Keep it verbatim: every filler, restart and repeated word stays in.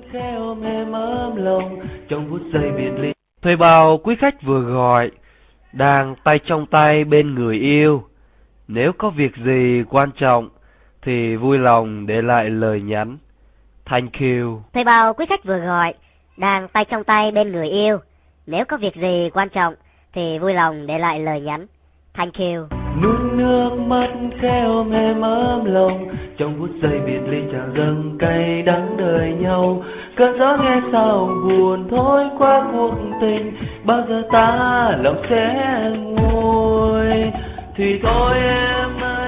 khẽ ôm em ấm lòng trong phút giây biệt ly. Thuê bao quý khách vừa gọi đang tay trong tay bên người yêu. Nếu có việc gì quan trọng thì vui lòng để lại lời nhắn. Thank you. Thuê bao quý khách vừa gọi đang tay trong tay bên người yêu. Nếu có việc gì quan trọng thì vui lòng để lại lời nhắn. Thank you. Nuốt nước mắt khẽ ôm em ấm lòng trong phút giây biệt ly chàng dâng cay đắng đời nhau. Cơn gió nghe sao buồn thôi qua cuộc tình, bao giờ ta lòng sẽ nguôi thì thôi em ơi.